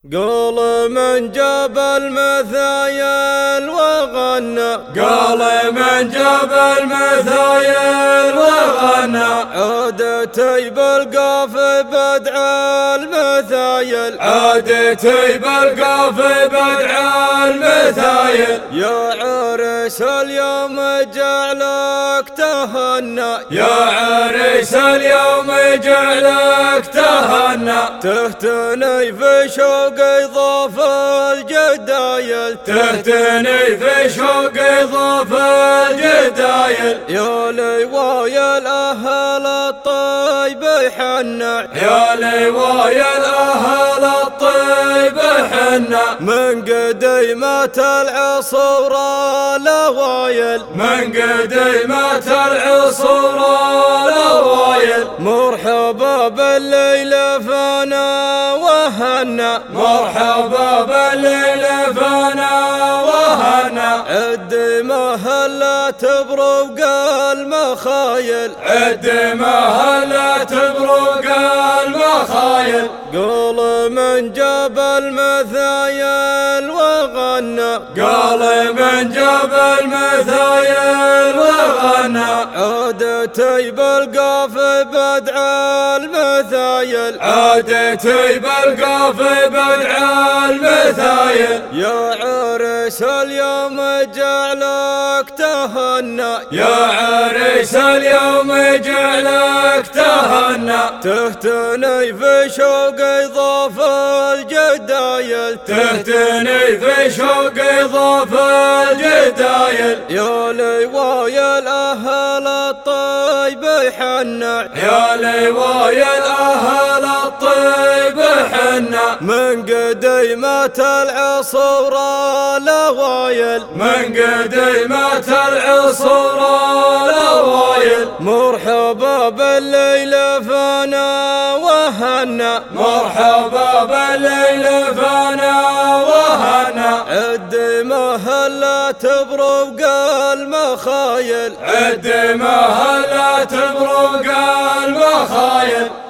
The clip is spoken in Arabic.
قول من جاب المثايل وغنى، قال من جاب المثايل وغنى، عادتي بالقاف بدع المثايل، عادتي بالقاف بدع المثايل. يا عريس اليوم جعلك تهنى، يا عريس اليوم جعلك تهنى، تهتني في شوق ضاف الجدايل، تهتني في شوق ضاف الجدايل. يا لي ويا الأهل الطيب حنا، يا لي ويا الأهل الطيب حنا، من قديمة العصور الأوائل، من قديمة العصور الأوائل. مرحبا بالليل فانا وهنا، مرحبا بالليل فانا وهنا، عد مهلات بروق المخايل، عد مهلات بروق المخايل. قول من جاب المثايل وغنى، قال من جاب المثايل وغنى، عادتي بالقاف بدع المثايل، عادتي بالقاف بدع المثايل. يا عريس اليوم جعلك تهنى، يا عريس اليوم جعلك تهنى، تهتني في شوق ضاف الجدايل، تهتني في شوق ضاف الجدايل. يا لي ويا الأهل الطيب حنا، يا لي ويا الأهل الطيب حنا، من قديمة العصور الأوائل، من قديمة العصور الأوائل. مرحبا بالليل فانا وهنا، مرحبا بالليل فانا وهنا، عد مهلات بروق المخايل، عد مهلات بروق المخايل.